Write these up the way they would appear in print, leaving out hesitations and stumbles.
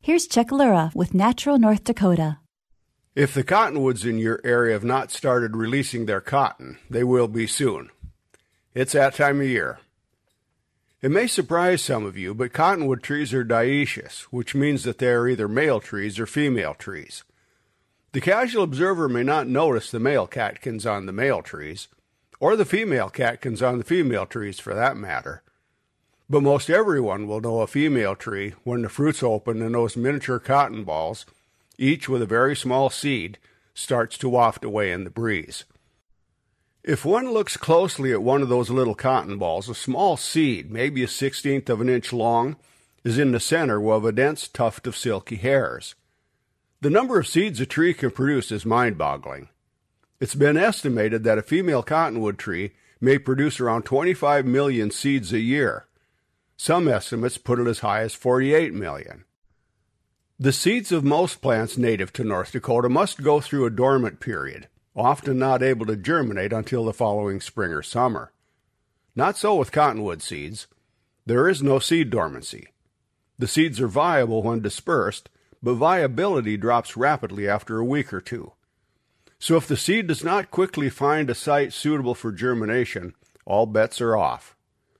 Here's Chuck Lura with Natural North Dakota. If the cottonwoods in your area have not started releasing their cotton, they will be soon. It's that time of year. It may surprise some of you, but cottonwood trees are dioecious, which means that they are either male trees or female trees. The casual observer may not notice the male catkins on the male trees, or the female catkins on the female trees for that matter. But most everyone will know a female tree when the fruits open and those miniature cotton balls, each with a very small seed, starts to waft away in the breeze. If one looks closely at one of those little cotton balls, a small seed, maybe a 1/16 of an inch long, is in the center of a dense tuft of silky hairs. The number of seeds a tree can produce is mind-boggling. It's been estimated that a female cottonwood tree may produce around 25 million seeds a year. Some estimates put it as high as 48 million. The seeds of most plants native to North Dakota must go through a dormant period, often not able to germinate until the following spring or summer. Not so with cottonwood seeds. There is no seed dormancy. The seeds are viable when dispersed, but viability drops rapidly after a week or two. So if the seed does not quickly find a site suitable for germination, all bets are off.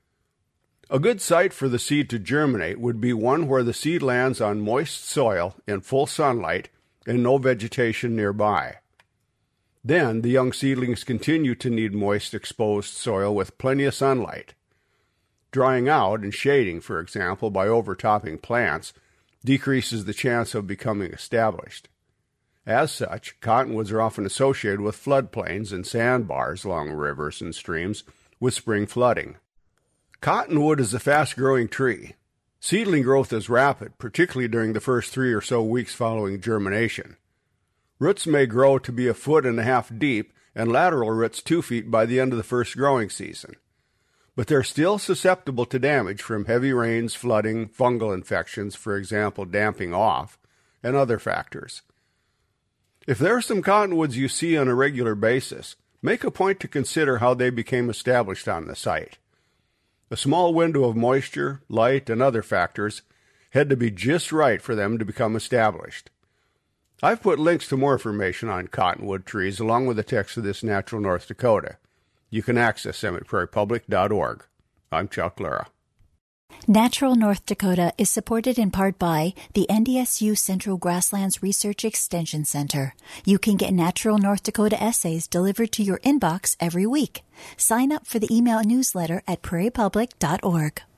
A good site for the seed to germinate would be one where the seed lands on moist soil in full sunlight and no vegetation nearby. Then the young seedlings continue to need moist, exposed soil with plenty of sunlight. Drying out and shading, for example, by overtopping plants, decreases the chance of becoming established. As such, cottonwoods are often associated with floodplains and sandbars along rivers and streams with spring flooding. Cottonwood is a fast-growing tree. Seedling growth is rapid, particularly during the first 3 or so weeks following germination. Roots may grow to be 1.5 feet deep and lateral roots 2 feet by the end of the first growing season. But they're still susceptible to damage from heavy rains, flooding, fungal infections, for example, damping off, and other factors. If there are some cottonwoods you see on a regular basis, make a point to consider how they became established on the site. A small window of moisture, light, and other factors had to be just right for them to become established. I've put links to more information on cottonwood trees along with the text of this Natural North Dakota. You can access them at prairiepublic.org. I'm Chuck Lura. Natural North Dakota is supported in part by the NDSU Central Grasslands Research Extension Center. You can get Natural North Dakota essays delivered to your inbox every week. Sign up for the email newsletter at prairiepublic.org.